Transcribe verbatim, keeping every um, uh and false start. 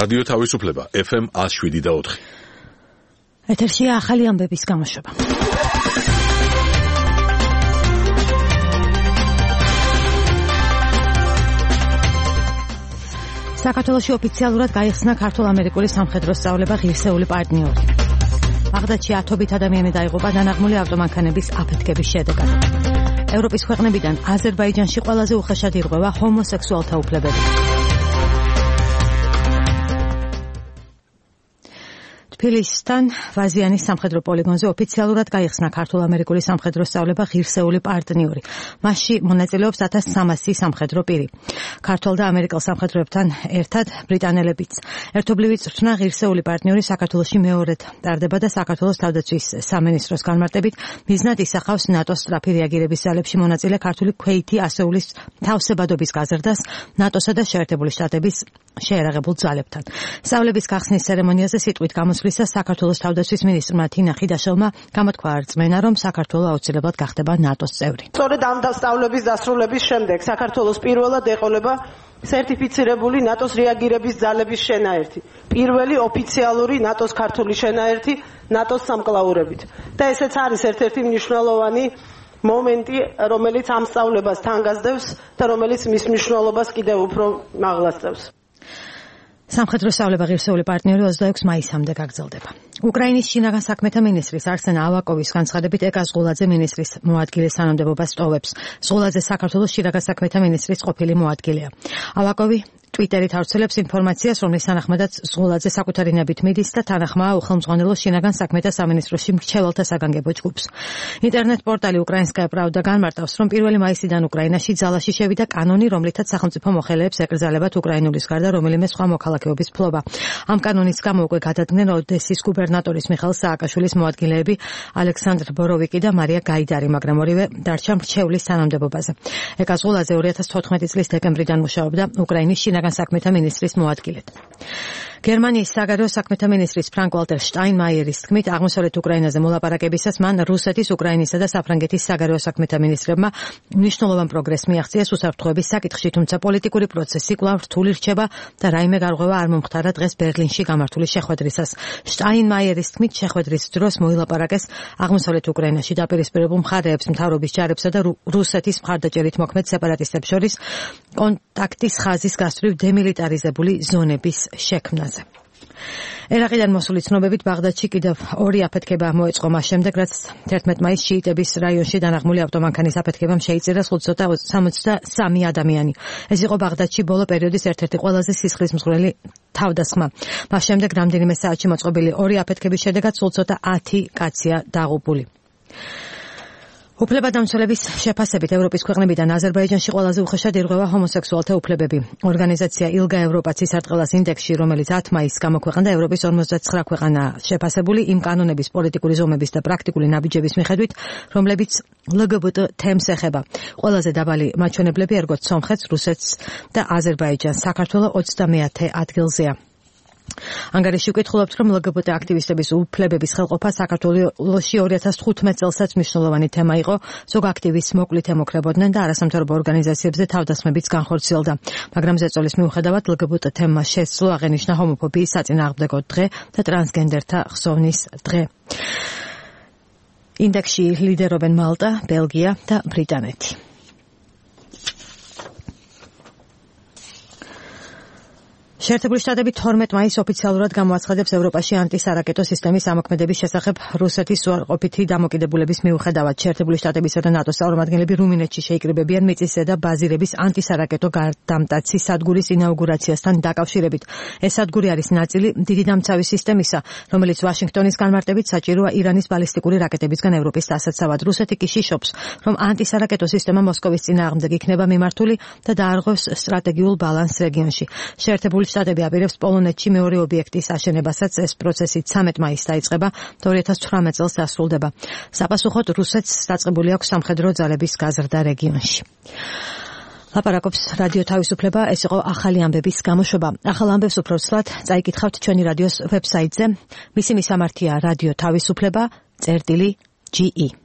რადიო თავისუფლება ეფ ემ one oh seven და four. ეთერშია ახალი ამბების გამოშვება. საქართველოში ოფიციალურად გაიხსნა ქართულ-ამერიკული სამხედრო სწავლება ღირსეული პარტნიორი. ბაღდადში ათობით ადამიანი დაიღუპა დანაღმული ავტომანქანების აფეთქების შედეგად. ევროპის ქვეყნებიდან აზერბაიჯანში ყველაზე უხეშად ირღვევა ჰომოსექსუალთა უფლებები. თბილისთან ვაზიანის სამხედრო პოლიგონზე ოფიციალურად გაიხსნა ქართულ-ამერიკული სამხედრო სწავლება ღირსეული პარტნიორი. მასში მონაწილეობს ათას სამასი სამხედრო პირი. ქართულ და ამერიკელ სამხედროებთან ერთად ბრიტანელებიც. ერთობლივი წვრთნა ღირსეული პარტნიორი საქართველოში მეორედ ტარდება და საქართველოს თავდაცვის სამინისტროს განმარტებით მიზნად ისახავს ნატოს სწრაფი რეაგირების ძალებში მონაწილე ქართული ქვეითი ასეულის თავსებადობის გაზრდას ნატოსა და შეერთებული შტატების შეერაღებულ ძალებთან. სწავლების გახსნის ცერემონიაზე სიტყვით გამოსვლისას საქართველოს თავდაცვის მინისტრმა თინა ხიდაშელმა გამოთქვა რწმენა, რომ საქართველო აუცილებლად გახდება ნატოს წევრი. სწორედ ამ სწავლების დასრულების შემდეგ საქართველოს პირველად ეყოლება სერტიფიცირებული ნატოს რეაგირების ძალების შენაერთი. პირველი ოფიციალური ნატოს ქართული შენაერთი ნატოს სამკლაურებით. და ესეც არის ერთ-ერთი მნიშვნელოვანი მომენტი, რომელიც ამ სწავლებას თანგასდევს და რომელიც მის მნიშვნელობას კიდევ უფრო მაღლასწევს. სამხედრო სწავლება ღირსეული პარტნიორი ოცდაექვსი მაისამდე გაგრძელდება. უკრაინის შინაგან საქმეთა მინისტრის არსენ ავაკოვის განცხადებით ეკა ზღულაძე მინისტრის მოადგილეს თანამდებობას ტოვებს. ზღულაძე საქართველოს შინაგან საქმეთა მინისტრის ყოფილი მოადგილეა. ავაკოვი ტვიტერით ავრცელებს ინფორმაციას, რომლის თანახმადაც ზღულაძე საკუთარი ნებით მიდის და თანახმაა უხელმძღვანელო შინაგან საქმეთა სამინისტროში მრჩეველთა საგანგებო ჯგუფს. ინტერნეტ პორტალი უკრაინსკაია პრავდა განმარტავს, რომ პირველი მაისიდან უკრაინაში ძალაში შევიდა კანონი, რომლითაც სახელმწიფო მოხელეებს ეკრძალებათ უკრაინულის გარდა რომელიმე სხვა მოქალაქეობის ფლობა. ამ კანონის გამო უკვე გადადგნენ ოდესის გუბერნატორის მიხაილ სააკაშვილის მოადგილეები ალექსანდრ ბოროვიკი და მარია გაიდარი, მაგრამ ორივე დარჩა მრჩევლის თანამდებობაზე. ეკა ზღულაძე ორი ათას თოთხმეტი წლის დეკემბრიდან მუშაობდა უკრაინის შინაგან საქმეთა მინისტრის მოადგილედ. გერმანიის საგარეო საქმეთა მინისტრის ფრანკ ვალტერ შტაინმაიერის თქმით, აღმოსავლეთ უკრაინაზე მოლაპარაკებისას მან რუსეთის, უკრაინისა და საფრანგეთის საგარეო საქმეთა მინისტრებმა მნიშვნელოვან პროგრესს მიაღწიეს უსაფრთხოების საკითხში, თუმცა პოლიტიკური პროცესი კვლავ რთული რჩება და რაიმე გარღვევა არ მომხდარა დღეს ბერლინში გამართული შეხვედრისას. შტაინმაიერის თქმით, შეხვედრის დროს მოილაპარაკეს აღმოსავლეთ უკრაინაში დაპირისპირებულ მხარეებს, მთავრობის ჯარებსა და რუსეთის მხარდაჭერით მოქმედ სეპარატისტებს შორის კონტაქტის ხაზის გასწვრივ დემილიტარიზებული ზონების შექმნაზე. ერაყიდან მოსული ცნობებით ბაღდადში კიდევ ორი აფეთქება მოეწყო მას შემდეგ, რაც თერთმეტი მაისს შიიტების რაიონში დანაღმული ავტომანქანის აფეთქებამ შეიწირა სამოცდასამი ადამიანი. ეს იყო ბაღდადში ბოლო პერიოდის ერთ-ერთი ყველაზე სისხლისმღვრელი თავდასხმა. მას შემდეგ რამდენიმე საათში მოწყობილი ორი აფეთქების შედეგად სულ ცოტა ათი კაცია დაღუპული. უფლებადამცველების შეფასებით ევროპის ქვეყნებიდან აზერბაიჯანში ყველაზე უხეშად ირღვევა ჰომოსექსუალთა უფლებები. ორგანიზაცია ილგა ევროპაც სისარტყელას ინდექსში, რომელიც ათი მაისს გამოქვეყნდა, ევროპის ორმოცდათსხრა ქვეყანა შეფასებული იმ კანონების, პოლიტიკური ზომების და პრაქტიკული ნაბიჯების მიხედვით, რომლებიც ლ გ ბ ტ თემს ეხება. ყველაზე დაბალი მაჩვენებლები ერგოთ სომხეთს, რუსეთს და აზერბაიჯანს. საქართველო ოცდამეათე ადგილზეა. ანგარიში უკითხულობთ, რომ ლ გ ბ ტ აქტივისტების უფლებების ხელყოფა საქართველოში ორი ათას თხუთმეტ წელსაც მნიშვნელოვანი თემა იყო. ზოგ აქტივისტს მოკლით ემუქრებოდნენ და არასამთავრობო ორგანიზაციებზე თავდასხმებიც განხორციელდა. მაგრამ ზეწოლის მიუხედავად ლ გ ბ ტ თემას შესძლო აღენიშნა ჰომოფობიის საწინააღმდეგო დღე და ტრანსგენდერთა ხსოვნის დღე. ინდექსში ლიდერობენ მალტა, ბელგია და ბრიტანეთი. შეერთებული შტატები თორმეტი მაისს ოფიციალურად გამოაცხადებს ევროპაში ანტისარაკეტო სისტემის ამოქმედების შესახებ რუსეთის უარყოფითი დამოკიდებულების მიუხედავად. შეერთებული შტატებისა და ნატოს წარმომადგენლები რუმინეთში შეიკრიბებიან მიწისზედა ბაზირების ანტისარაკეტო გარდამტაცი სადგურის ინაუგურაციასთან დაკავშირებით. ეს სადგური არის ნაწილი დიდი დამცავი სისტემისა, რომელიც ვაშინგტონის განმარტებით საჭიროა ირანის ბალისტიკური რაკეტებისგან ევროპის დასაცავად. რუსეთი კი შიშობს, რომ ანტისარაკეტო სისტემა მოსკოვის წინააღმდეგ იქნება მიმართული და დაარღვევს სტრატეგიულ ბალანსს რეგიონში. შეერთებული შტატები აპირებს პოლონეთში მეორე ობიექტის აშენებასაც. ეს პროცესი ცამეტი მაისს დაიწყება და ორი ათას ცხრამეტ წელს დასრულდება. საპასუხოდ რუსეთს დაწყებული აქვს სამხედრო ძალების გაზრდა რეგიონში. ლაპარაკობს რადიო თავისუფლება, ეს იყო ახალი ამბების გამოშვება. ახალ ამბებს უფრო ცვლად წაიკითხავთ ჩვენი რადიოს ვებსაიტზე. მისი მისამართია რადიო თავისუფლება წერტილი ჯი ი.